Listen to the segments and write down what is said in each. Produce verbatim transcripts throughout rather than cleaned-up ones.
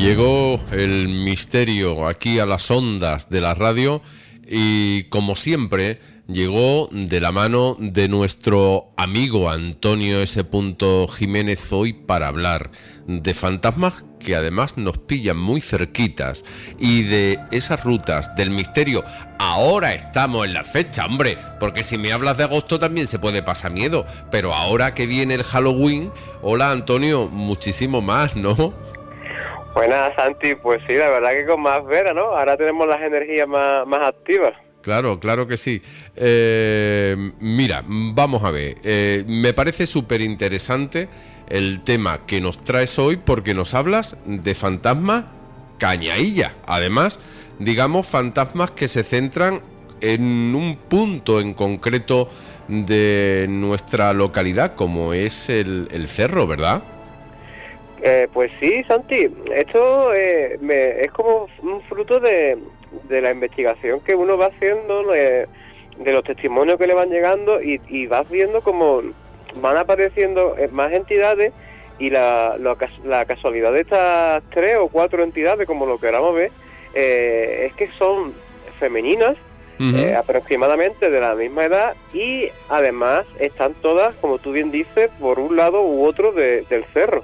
Llegó el misterio aquí a las ondas de la radio y, como siempre, llegó de la mano de nuestro amigo Antonio S. Jiménez hoy para hablar de fantasmas que además nos pillan muy cerquitas y de esas rutas del misterio. Ahora estamos en la fecha, hombre, porque si me hablas de agosto también se puede pasar miedo, pero ahora que viene el Halloween, hola Antonio, muchísimo más, ¿no? Buenas, Santi, pues sí, la verdad que con más vera, ¿no? Ahora tenemos las energías más, más activas. Claro, claro que sí. Eh, mira, vamos a ver, eh, me parece súper interesante el tema que nos traes hoy porque nos hablas de fantasmas cañailla. Además, digamos, fantasmas que se centran en un punto en concreto de nuestra localidad, como es el, el cerro, ¿verdad? Eh, pues sí, Santi, esto eh, me, es como un fruto de, de la investigación que uno va haciendo, de, de los testimonios que le van llegando y, y vas viendo cómo van apareciendo más entidades y la, la, la casualidad de estas tres o cuatro entidades, como lo queramos ver, eh, es que son femeninas, uh-huh. eh, aproximadamente de la misma edad y además están todas, como tú bien dices, por un lado u otro de, del cerro.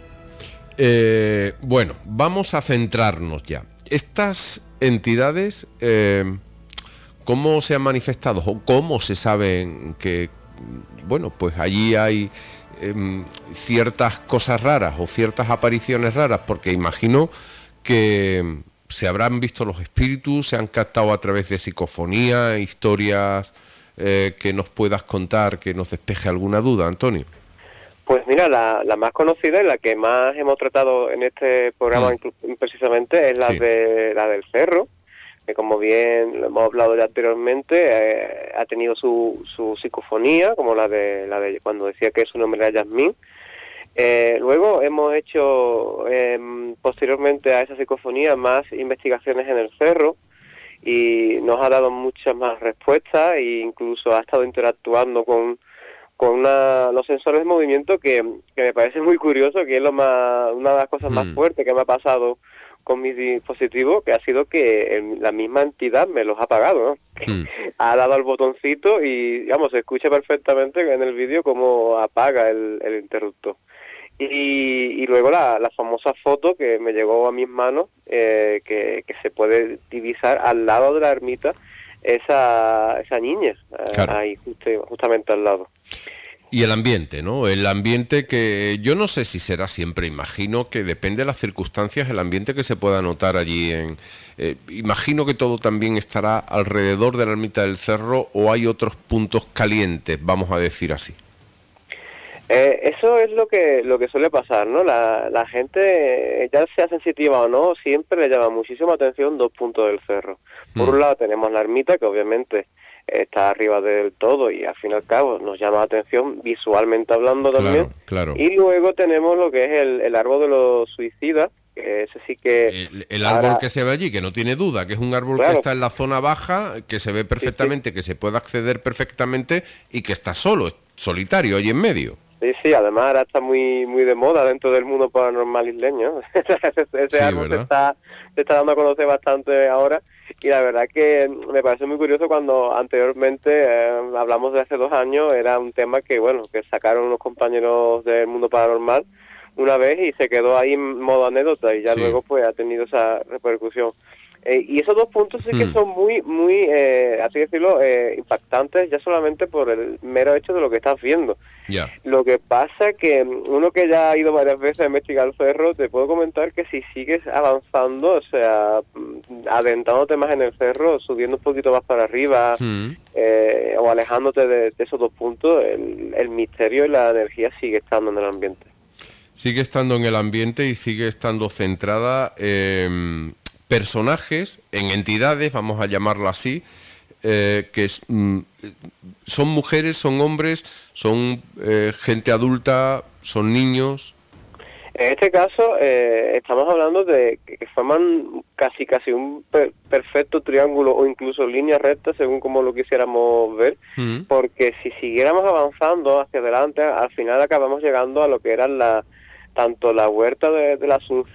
Eh, bueno, vamos a centrarnos ya. Estas entidades, eh, ¿cómo se han manifestado o cómo se saben que, bueno, pues allí hay eh, ciertas cosas raras o ciertas apariciones raras? Porque imagino que se habrán visto los espíritus, se han captado a través de psicofonía, historias eh, que nos puedas contar, que nos despeje alguna duda, Antonio. Pues mira, la, la más conocida y la que más hemos tratado en este programa mm. precisamente es la sí. de la del cerro, que como bien lo hemos hablado ya anteriormente, eh, ha tenido su, su psicofonía, como la de la de cuando decía que su nombre era Yasmín. Eh, luego hemos hecho eh, posteriormente a esa psicofonía más investigaciones en el cerro y nos ha dado muchas más respuestas e incluso ha estado interactuando con con una, los sensores de movimiento que, que me parece muy curioso, que es lo más, una de las cosas mm. más fuertes que me ha pasado con mi dispositivo, que ha sido que el, la misma entidad me los ha apagado, ¿no? Mm. Ha dado al botoncito y, digamos, se escucha perfectamente en el vídeo cómo apaga el, el interruptor. Y, y luego la, la famosa foto que me llegó a mis manos, eh, que, que se puede divisar al lado de la ermita, esa esa niña, claro. ahí justo, justamente al lado. Y el ambiente, ¿no? El ambiente que yo no sé si será siempre, imagino que depende de las circunstancias, el ambiente que se pueda notar allí. En eh, imagino que todo también estará alrededor de la ermita del cerro o hay otros puntos calientes, vamos a decir así. Eh, eso es lo que lo que suele pasar, ¿no? La, la gente, ya sea sensitiva o no, siempre le llama muchísima atención dos puntos del cerro. Por mm. un lado tenemos la ermita, que obviamente está arriba del todo y al fin y al cabo nos llama la atención visualmente hablando también. Claro, claro. Y luego tenemos lo que es el, el árbol de los suicidas, que ese sí que... El, el árbol ahora... que se ve allí, que no tiene duda, que es un árbol claro. que está en la zona baja, que se ve perfectamente, sí, sí. que se puede acceder perfectamente y que está solo, solitario ahí en medio. Sí, sí, además ahora está muy muy de moda dentro del mundo paranormal isleño. ese ese sí, árbol se está, se está dando a conocer bastante ahora y la verdad que me parece muy curioso cuando anteriormente, eh, hablamos de hace dos años, era un tema que, bueno, que sacaron unos compañeros del mundo paranormal una vez y se quedó ahí en modo anécdota y ya sí. luego pues ha tenido esa repercusión. Eh, y esos dos puntos sí que hmm. son muy, muy, eh, así decirlo, eh, impactantes ya solamente por el mero hecho de lo que estás viendo. Yeah. Lo que pasa que uno que ya ha ido varias veces a investigar el cerro, te puedo comentar que si sigues avanzando, o sea, adentrándote más en el cerro, subiendo un poquito más para arriba, hmm. eh, o alejándote de, de esos dos puntos, el, el misterio y la energía sigue estando en el ambiente. Sigue estando en el ambiente y sigue estando centrada en... Eh, personajes, en entidades, vamos a llamarlo así, eh, que es, mm, son mujeres, son hombres, son eh, gente adulta, son niños. En este caso eh, estamos hablando de que forman casi casi un per- perfecto triángulo o incluso línea recta según como lo quisiéramos ver, mm. porque si siguiéramos avanzando hacia adelante, al final acabamos llegando a lo que era la tanto la huerta de, de la Asunción,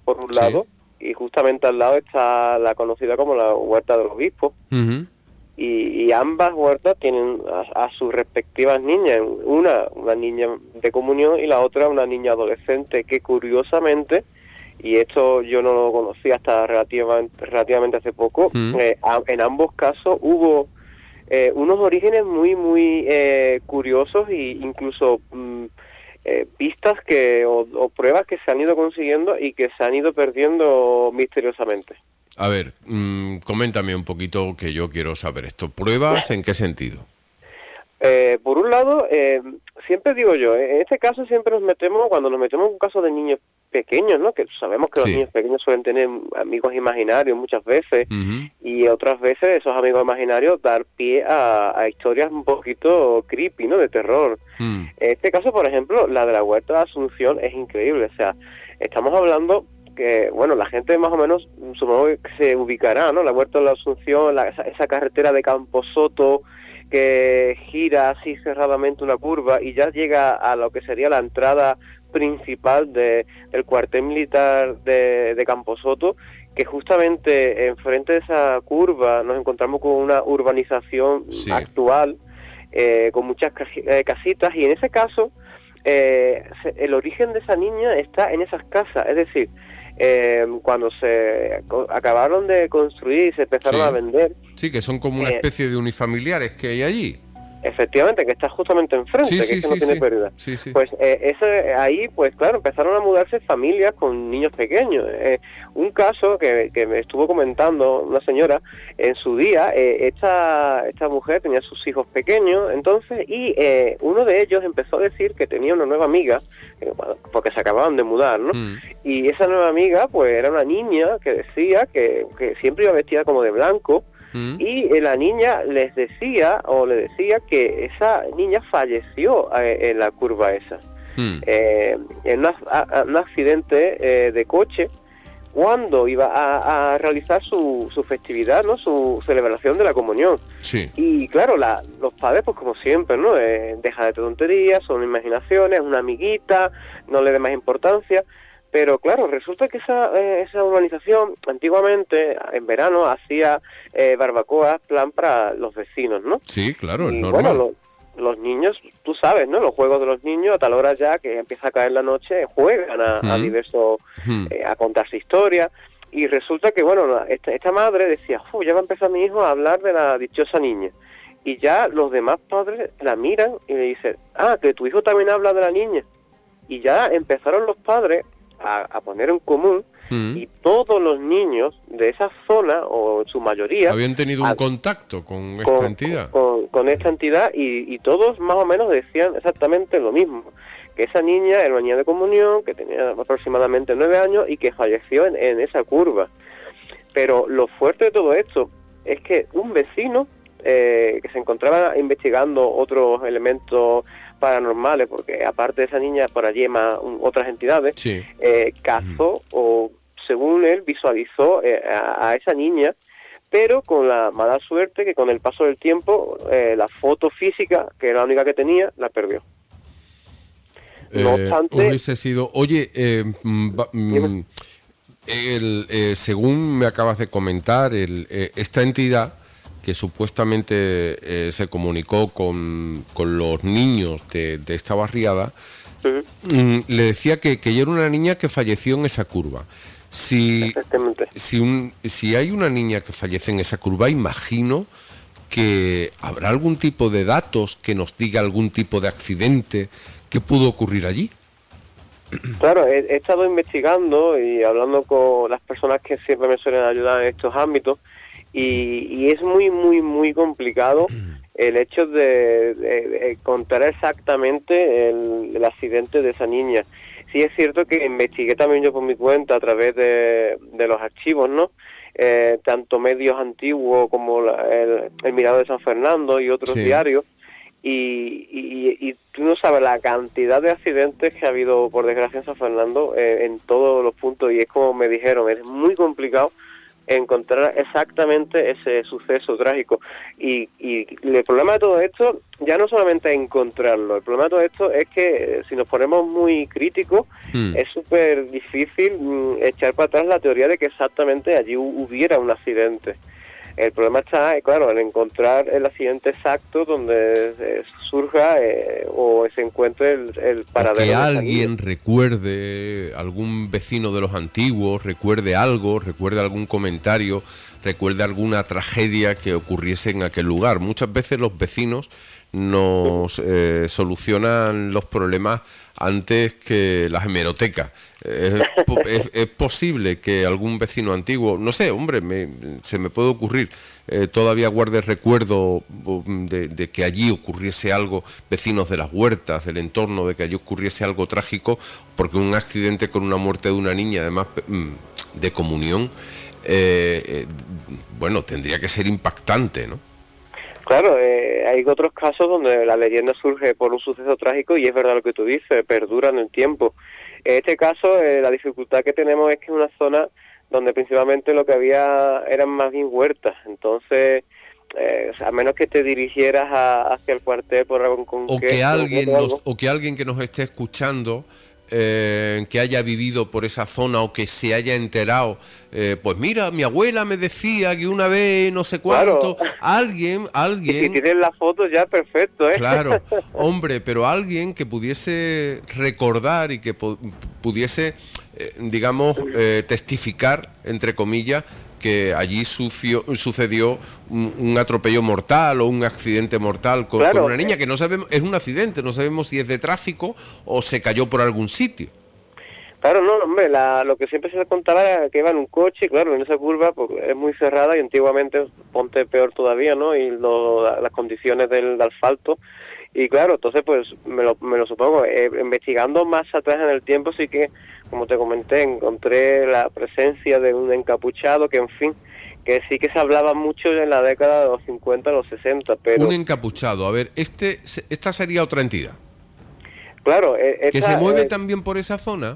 por un sí. lado, y justamente al lado está la conocida como la Huerta del Obispo. Uh-huh. Y, y ambas huertas tienen a, a sus respectivas niñas, una una niña de comunión y la otra una niña adolescente, que curiosamente, y esto yo no lo conocía hasta relativamente, relativamente hace poco, mm. eh, a, en ambos casos hubo eh, unos orígenes muy, muy eh, curiosos e incluso mm, eh, pistas que o, o pruebas que se han ido consiguiendo y que se han ido perdiendo misteriosamente. A ver, mmm, coméntame un poquito, que yo quiero saber esto. ¿Pruebas en qué sentido? Eh, por un lado, eh, siempre digo yo, en este caso siempre nos metemos, cuando nos metemos en un caso de niños pequeños, ¿no? Que sabemos que sí. Los niños pequeños suelen tener amigos imaginarios muchas veces, uh-huh. y otras veces esos amigos imaginarios dar pie a, a historias un poquito creepy, ¿no? De terror. Uh-huh. En este caso, por ejemplo, la de la Huerta de Asunción es increíble. O sea, estamos hablando que, bueno, la gente más o menos, supongo que se ubicará, ¿no? La Huerta de la Asunción, la, esa, esa carretera de Camposoto que gira así cerradamente una curva y ya llega a lo que sería la entrada principal de, del cuartel militar de, de Camposoto, que justamente enfrente de esa curva nos encontramos con una urbanización sí. actual, eh, con muchas casitas, y en ese caso eh, el origen de esa niña está en esas casas, es decir, Eh, cuando se acabaron de construir y se empezaron sí. a vender. Sí, que son como una eh, especie de unifamiliares que hay allí. Efectivamente, que está justamente enfrente, sí, que sí, es que sí, no tiene sí. pérdida. Sí, sí. Pues eh, ese, ahí, pues claro, empezaron a mudarse familias con niños pequeños. Eh, un caso que, que me estuvo comentando una señora, en su día, eh, esta, esta mujer tenía sus hijos pequeños, entonces, y eh, uno de ellos empezó a decir que tenía una nueva amiga, eh, porque se acababan de mudar, ¿no? Mm. Y esa nueva amiga, pues era una niña que decía que, que siempre iba vestida como de blanco, Mm. y eh, la niña les decía, o le decía que esa niña falleció eh, en la curva esa, mm. eh, en una, a, un accidente eh, de coche, cuando iba a, a realizar su, su festividad, ¿no? Su celebración de la comunión. Sí. Y claro, la, los padres, pues como siempre, ¿no? Eh, deja de tonterías, son imaginaciones, una amiguita, no le dé más importancia. Pero claro, resulta que esa eh, esa urbanización antiguamente, en verano, hacía eh, barbacoas, plan para los vecinos, ¿no? Sí, claro, y, es normal. Bueno, lo, los niños, tú sabes, ¿no? Los juegos de los niños, a tal hora ya que empieza a caer la noche, juegan a, mm. a diversos, mm. eh, a contarse historias. Y resulta que, bueno, esta, esta madre decía, Uf, ya va a empezar mi hijo a hablar de la dichosa niña. Y ya los demás padres la miran y le dicen, ah, que tu hijo también habla de la niña. Y ya empezaron los padres A, a poner en común, mm. y todos los niños de esa zona, o en su mayoría, habían tenido un a, contacto con esta con, entidad. Con, con esta entidad, y, y todos más o menos decían exactamente lo mismo, que esa niña era una niña de comunión, que tenía aproximadamente nueve años y que falleció en, en esa curva. Pero lo fuerte de todo esto es que un vecino eh, que se encontraba investigando otros elementos paranormales, porque aparte de esa niña por allí más um, otras entidades, sí. eh, cazó mm. o según él visualizó eh, a, a esa niña, pero con la mala suerte que con el paso del tiempo eh, la foto física, que era la única que tenía, la perdió. Eh, no obstante, hubiese sido, oye, eh, mm, el, eh, según me acabas de comentar, el, eh, esta entidad que supuestamente eh, se comunicó con, con los niños de, de esta barriada, uh-huh. mmm, le decía que, que ella era una niña que falleció en esa curva. Si, si, un, si hay una niña que fallece en esa curva, imagino que habrá algún tipo de datos que nos diga algún tipo de accidente que pudo ocurrir allí. Claro, he, he estado investigando y hablando con las personas que siempre me suelen ayudar en estos ámbitos, Y, y es muy, muy, muy complicado el hecho de, de, de contar exactamente el, el accidente de esa niña. Sí es cierto que investigué también yo por mi cuenta a través de, de los archivos, ¿no? Eh, tanto medios antiguos como la, el, el Mirador de San Fernando y otros sí. diarios. Y, y, y tú no sabes la cantidad de accidentes que ha habido, por desgracia, en San Fernando, eh, en todos los puntos. Y es como me dijeron, es muy complicado encontrar exactamente ese suceso trágico. Y, y el problema de todo esto ya no solamente es encontrarlo, el problema de todo esto es que si nos ponemos muy críticos, mm. es súper difícil mm, echar para atrás la teoría de que exactamente allí hubiera un accidente. El problema está, claro, en encontrar el accidente exacto donde eh, surja eh, o se encuentre el, el paradero. O que alguien recuerde, algún vecino de los antiguos, recuerde algo, recuerde algún comentario, recuerde alguna tragedia que ocurriese en aquel lugar. Muchas veces los vecinos nos eh, solucionan los problemas antes que las hemerotecas. Es, es, es posible que algún vecino antiguo, no sé, hombre, me, se me puede ocurrir, eh, todavía guarde recuerdo de, de que allí ocurriese algo, vecinos de las huertas, del entorno, de que allí ocurriese algo trágico, porque un accidente con una muerte de una niña, además de comunión, eh, eh, bueno, tendría que ser impactante, ¿no? Claro, eh, hay otros casos donde la leyenda surge por un suceso trágico y es verdad lo que tú dices, perdura en el tiempo. En este caso, eh, la dificultad que tenemos es que es una zona donde principalmente lo que había eran más bien huertas, entonces, eh, a menos que te dirigieras a, hacia el cuartel por algún concreto, o que alguien nos, o que alguien que nos esté escuchando, Eh, que haya vivido por esa zona o que se haya enterado, eh, pues mira, mi abuela me decía que una vez no sé cuánto, claro. alguien, alguien... Y si tienes las fotos ya, perfecto, ¿eh? Claro, hombre, pero alguien que pudiese recordar y que pu- pudiese, eh, digamos, eh, testificar, entre comillas, que allí sucio, sucedió un, un atropello mortal o un accidente mortal con, claro. con una niña que no sabemos, es un accidente, no sabemos si es de tráfico o se cayó por algún sitio. Claro, no, hombre, la, lo que siempre se contaba era que iba en un coche, claro, en esa curva pues, es muy cerrada y antiguamente, ponte peor todavía, ¿no? Y lo, las condiciones del, del asfalto. Y claro, entonces pues me lo, me lo supongo, eh, investigando más atrás en el tiempo sí que, como te comenté, encontré la presencia de un encapuchado que, en fin, que sí que se hablaba mucho en la década de los cincuenta, los sesenta, pero... Un encapuchado, a ver, este esta sería otra entidad. Claro, eh, esta, ¿que se mueve eh, también por esa zona?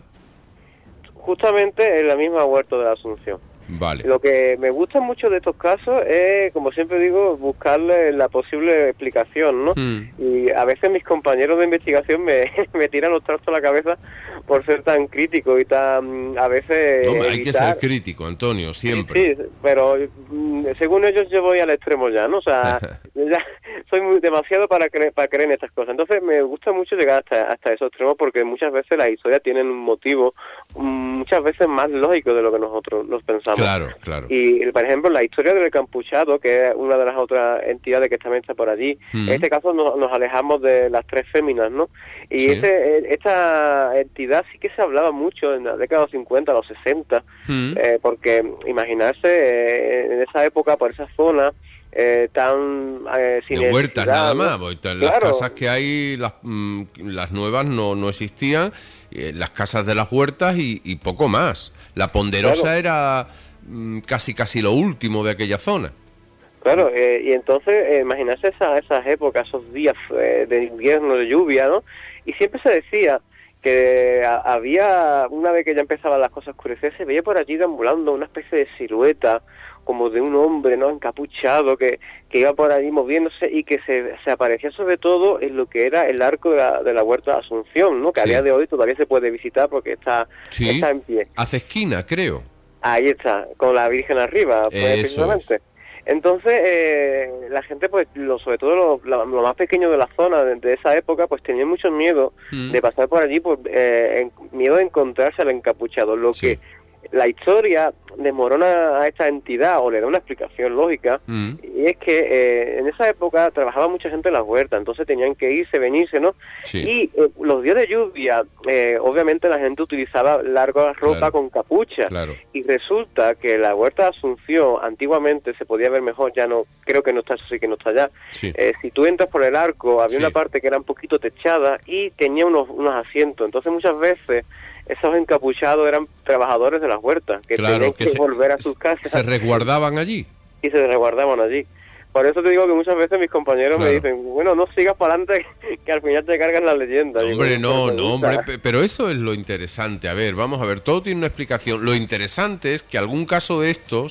Justamente en la misma Huerta de la Asunción. Vale. Lo que me gusta mucho de estos casos es, como siempre digo, buscarle la posible explicación, ¿no? Hmm. Y a veces mis compañeros de investigación me, me tiran los trastos a la cabeza por ser tan crítico y tan, a veces... No, hay que ser crítico, Antonio, siempre. Sí, sí, pero según ellos yo voy al extremo ya, ¿no? O sea, ya soy muy demasiado para creer, para creer en estas cosas. Entonces me gusta mucho llegar hasta, hasta esos extremos porque muchas veces las historias tienen un motivo muchas veces más lógico de lo que nosotros nos pensamos. Claro, claro. Y, por ejemplo, la historia del encapuchado, que es una de las otras entidades que también está por allí, mm. en este caso nos, nos alejamos de las tres féminas, ¿no? Y sí. ese, esta entidad sí que se hablaba mucho en la década de los cincuenta, los sesenta, mm. eh, porque imaginarse eh, en esa época, por esa zona, Eh, tan eh, sin de huertas nada más, ¿no? Las claro. casas que hay, las, mm, las nuevas no, no existían, eh, las casas de las huertas y, y poco más. La Ponderosa claro. era mm, casi casi lo último de aquella zona. Claro, eh, y entonces eh, imaginarse esa, esas épocas, esos días eh, de invierno, de lluvia, ¿no? Y siempre se decía que a, había, una vez que ya empezaban las cosas a oscurecer, se veía por allí deambulando una especie de silueta como de un hombre, ¿no?, encapuchado, que, que iba por allí moviéndose y que se, se aparecía sobre todo en lo que era el arco de la, de la Huerta de Asunción, ¿no?, que sí. a día de hoy todavía se puede visitar porque está, sí. está en pie. Hace esquina, creo. Ahí está, con la Virgen arriba, pues, precisamente. Es. Entonces, eh, la gente, pues, lo, sobre todo lo, lo, lo más pequeño de la zona de, de esa época, pues tenía mucho miedo mm. de pasar por allí, pues, eh, en, miedo de encontrarse al encapuchado, lo sí. que... La historia desmorona a esta entidad o le da una explicación lógica mm. y es que eh, en esa época trabajaba mucha gente en las huertas, entonces tenían que irse, venirse, ¿no? Sí. Y eh, los días de lluvia, eh, obviamente la gente utilizaba larga ropa claro. con capucha claro. y resulta que la Huerta de Asunción antiguamente se podía ver mejor, ya no, creo que no está, eso sí que no está ya. Sí. Eh, si tú entras por el arco, había sí. una parte que era un poquito techada y tenía unos, unos asientos, entonces muchas veces esos encapuchados eran trabajadores de las huertas, que claro, tenían que, que se, volver a sus casas. Se resguardaban allí. Y se resguardaban allí. Por eso te digo que muchas veces mis compañeros claro. me dicen, bueno, no sigas para adelante, que al final te cargas la leyenda. No, hombre, digo, no, no, hombre, pero eso es lo interesante. A ver, vamos a ver, todo tiene una explicación. Lo interesante es que algún caso de estos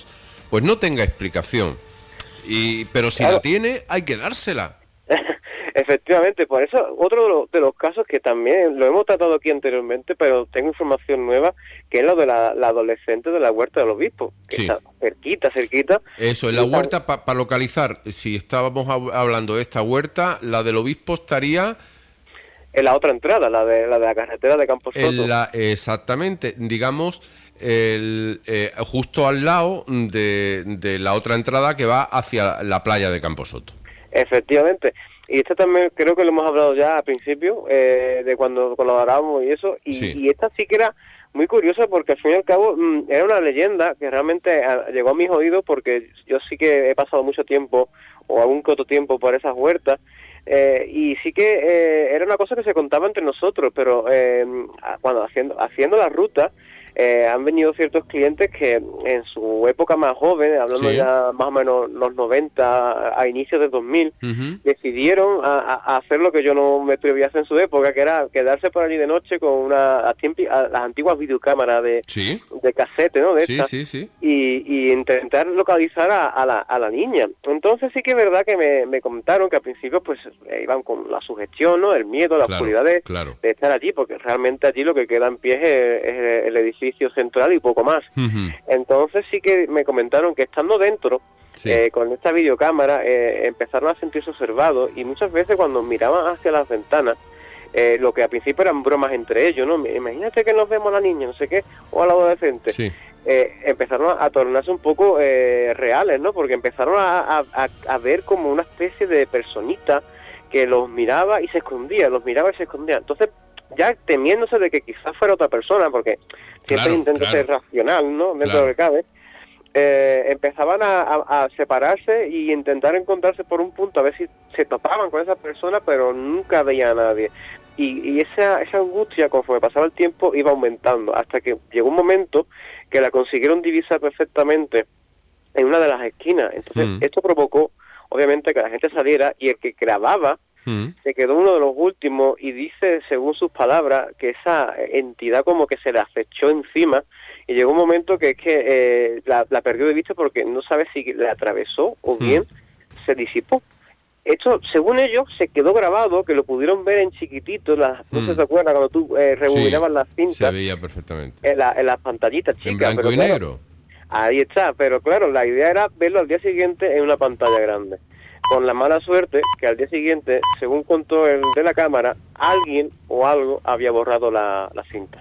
pues no tenga explicación. Y pero si claro. la tiene, hay que dársela. Efectivamente, por eso otro de los, de los casos que también lo hemos tratado aquí anteriormente, pero tengo información nueva, que es lo de la, la adolescente de la Huerta del Obispo, que Sí. está cerquita, cerquita. Eso, en la huerta, para pa localizar, si estábamos hablando de esta huerta, la del Obispo estaría... En la otra entrada, la de la, de la carretera de Camposoto. En la, exactamente, digamos, el, eh, justo al lado de, de la otra entrada que va hacia la playa de Camposoto. Efectivamente. Y esta también creo que lo hemos hablado ya al principio, eh, de cuando colaborábamos y eso, y, Sí. y esta sí que era muy curiosa porque al fin y al cabo mmm, era una leyenda que realmente a, llegó a mis oídos porque yo sí que he pasado mucho tiempo, o algún que otro tiempo, por esas huertas, eh, y sí que eh, era una cosa que se contaba entre nosotros, pero eh, cuando haciendo, haciendo la ruta, Eh, han venido ciertos clientes que en su época más joven, hablando Sí. ya más o menos los noventa, a inicios de dos mil, Uh-huh. decidieron a, a hacer lo que yo no me atreví a hacer en su época, que era quedarse por allí de noche con una las, tiempi- a- las antiguas videocámaras de, Sí, de casete, ¿no? De sí, estas, sí, sí. y, y intentar localizar a, a, la, a la niña. Entonces sí que es verdad que me, me comentaron que al principio pues eh, iban con la sugestión, ¿no? El miedo, la Claro, oscuridad de, claro. de estar allí, porque realmente allí lo que queda en pie es, es el edificio central y poco más. Uh-huh. Entonces sí que me comentaron que estando dentro, Sí. eh, con esta videocámara, eh, empezaron a sentirse observados, y muchas veces cuando miraban hacia las ventanas, eh, lo que al principio eran bromas entre ellos, ¿no? Imagínate que nos vemos a la niña, no sé qué, o al adolescente. Sí. Eh, empezaron a, a tornarse un poco eh, reales, ¿no? Porque empezaron a, a, a ver como una especie de personita que los miraba y se escondía, los miraba y se escondía. Entonces, ya temiéndose de que quizás fuera otra persona, porque siempre Claro, intenta claro. ser racional, ¿no? Dentro Claro. de lo que cabe, eh, empezaban a, a, a separarse y intentar encontrarse por un punto, a ver si se topaban con esa persona, pero nunca veía a nadie. Y, y esa, esa angustia, conforme pasaba el tiempo, iba aumentando, hasta que llegó un momento que la consiguieron divisar perfectamente en una de las esquinas. Entonces, Mm. esto provocó, obviamente, que la gente saliera, y el que grababa Mm. se quedó uno de los últimos, y dice, según sus palabras, que esa entidad como que se le acechó encima, y llegó un momento que es que eh, la, la perdió de vista porque no sabe si la atravesó o bien mm. se disipó. Esto, según ellos, se quedó grabado, que lo pudieron ver en chiquitito, las, mm. no sé si te acuerdas, cuando tú eh, rebobinabas sí, las cintas. Se veía perfectamente. En, la, en las pantallitas chicas. En blanco pero y claro, negro. Ahí está, pero claro, la idea era verlo al día siguiente en una pantalla grande. Con la mala suerte que al día siguiente, según contó el de la cámara, alguien o algo había borrado la, la cinta.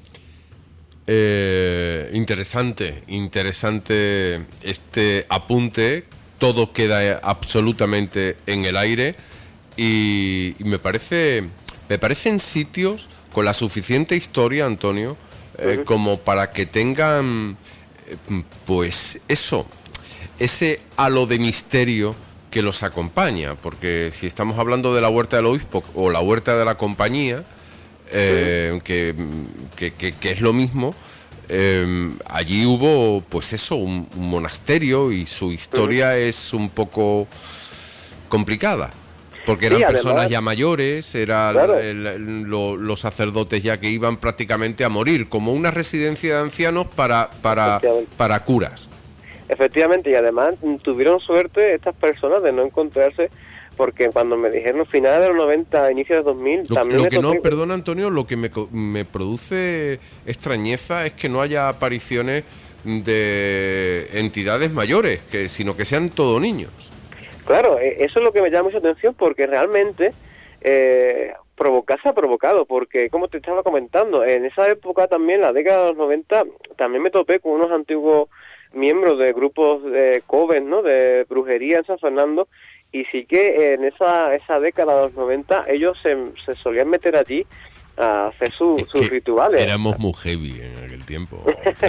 Eh, interesante, interesante este apunte. Todo queda absolutamente en el aire y, y me parece, me parecen sitios con la suficiente historia, Antonio, eh, uh-huh. como para que tengan, eh, pues eso, ese halo de misterio que los acompaña, porque si estamos hablando de la Huerta del Obispo o la Huerta de la Compañía, eh, uh-huh. que, que, que, que es lo mismo. Eh, allí hubo, pues eso, un, un monasterio y su historia uh-huh. es un poco complicada, porque eran sí, personas además, ya mayores, eran claro. el, el, lo, los sacerdotes ya que iban prácticamente a morir, como una residencia de ancianos para, para, para curas. Efectivamente, y además tuvieron suerte estas personas de no encontrarse, porque cuando me dijeron finales de los noventa, inicios de dos mil, lo, también... Lo que tocó... no, perdona Antonio, lo que me, me produce extrañeza es que no haya apariciones de entidades mayores, que sino que sean todo niños. Claro, eso es lo que me llama mucha atención, porque realmente eh, provocar se ha provocado, porque como te estaba comentando, en esa época también, la década de los noventa, también me topé con unos antiguos miembros de grupos de coven, ¿no?, de brujería en San Fernando. Y sí que en esa esa década de los noventa ellos se, se solían meter allí a hacer su, es sus rituales. Éramos muy heavy en aquel tiempo.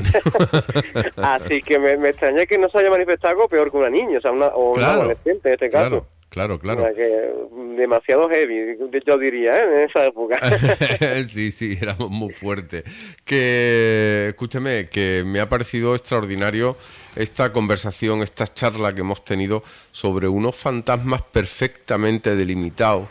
Así que me, me extraña que no se haya manifestado algo peor que una niña, o sea, una, o claro, una adolescente en este caso. Claro, claro, claro. O sea, que demasiado heavy, yo diría, ¿eh?, en esa época. Sí, sí, éramos muy fuertes. Que, escúchame, que me ha parecido extraordinario esta conversación, esta charla que hemos tenido sobre unos fantasmas perfectamente delimitados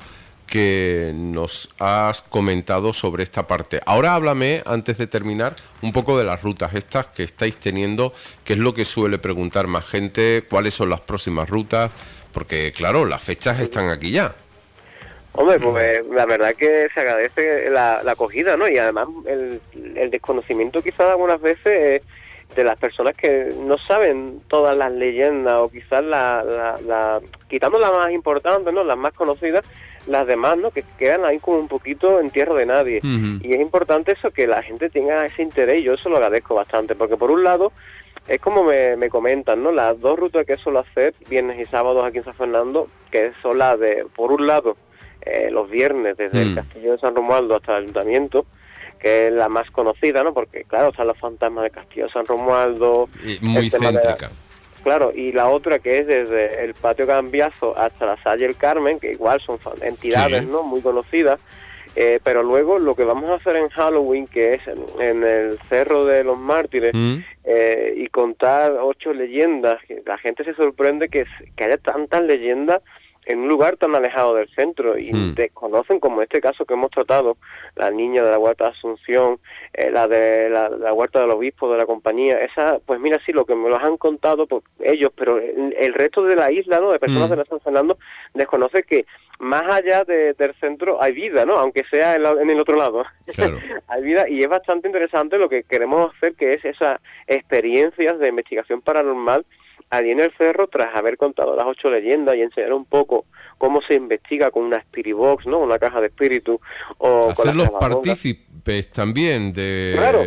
que nos has comentado sobre esta parte. Ahora háblame, antes de terminar, un poco de las rutas estas que estáis teniendo, que es lo que suele preguntar más gente, cuáles son las próximas rutas, porque claro, las fechas están aquí ya. Hombre, pues la verdad que se agradece la, la acogida, ¿no? Y además el, el desconocimiento quizás algunas veces eh, de las personas que no saben todas las leyendas o quizás la, la, la quitando las más importantes, ¿no? Las más conocidas, las demás, ¿no? Que quedan ahí como un poquito en tierra de nadie. Uh-huh. Y es importante eso, que la gente tenga ese interés, y yo eso lo agradezco bastante, porque por un lado, es como me, me comentan, ¿no? Las dos rutas que suelo hacer, viernes y sábados aquí en San Fernando, que son las de, por un lado, eh, los viernes desde mm. el Castillo de San Romualdo hasta el Ayuntamiento, que es la más conocida, ¿no? Porque, claro, están los fantasmas del Castillo de San Romualdo. Y muy céntrica. Claro, y la otra que es desde el Patio Cambiazo hasta la Salle El Carmen, que igual son entidades, sí, ¿no? Muy conocidas, eh, pero luego lo que vamos a hacer en Halloween, que es en, en el Cerro de los Mártires, mm. eh, y contar ocho leyendas, que la gente se sorprende que, que haya tantas leyendas en un lugar tan alejado del centro, y mm. desconocen, como este caso que hemos tratado, la niña de la Huerta de Asunción, eh, la de la, la Huerta del Obispo de la Compañía, esa, pues mira, sí, lo que me los han contado pues, ellos, pero el, el resto de la isla, ¿no?, de personas mm. de la San Fernando, desconoce que más allá de, del centro hay vida, ¿no?, aunque sea en, la, en el otro lado. Claro. Hay vida, y es bastante interesante lo que queremos hacer, que es esas experiencias de investigación paranormal allí en el cerro, tras haber contado las ocho leyendas y enseñar un poco cómo se investiga con una Spirit Box, ¿no?, una caja de espíritu, o hacerlos con partícipes también de, claro.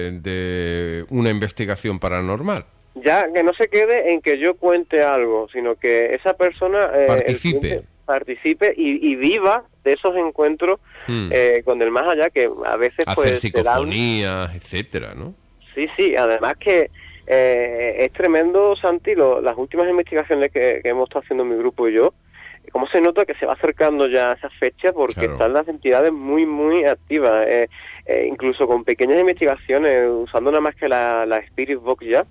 de una investigación paranormal. Ya que no se quede en que yo cuente algo, sino que esa persona eh, participe, participe y, y viva de esos encuentros hmm. eh, con el más allá, que a veces hacer pues psicofonías, dan... etcétera, ¿no? Sí, sí, además que Eh, es tremendo, Santi, lo, las últimas investigaciones que, que hemos estado haciendo mi grupo y yo, cómo se nota que se va acercando ya a esa fecha, porque claro. están las entidades muy, muy activas, eh, eh, incluso con pequeñas investigaciones, usando nada más que la, la Spirit Box ya,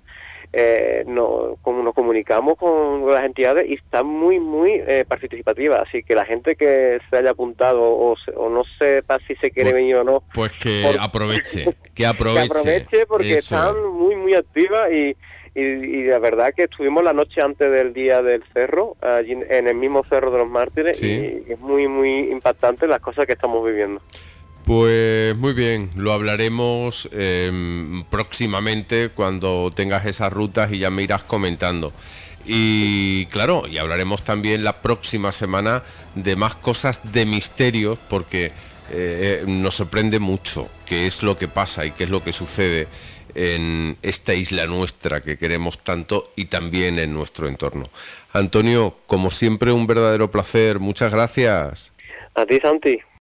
eh, no, como nos comunicamos con las entidades y están muy, muy eh, participativas, así que la gente que se haya apuntado o, se, o no sepa si se quiere pues, venir o no, pues que por... aproveche, que aproveche, que aproveche porque Eso. están muy, muy activas y Y, y la verdad que estuvimos la noche antes del día del cerro, allí en el mismo Cerro de los Mártires, sí. y es muy, muy impactante las cosas que estamos viviendo. Pues muy bien, lo hablaremos eh, próximamente cuando tengas esas rutas y ya me irás comentando. Y claro, y hablaremos también la próxima semana de más cosas de misterios, porque eh, nos sorprende mucho qué es lo que pasa y qué es lo que sucede en esta isla nuestra que queremos tanto y también en nuestro entorno. Antonio, como siempre, un verdadero placer. Muchas gracias. A ti, Santi.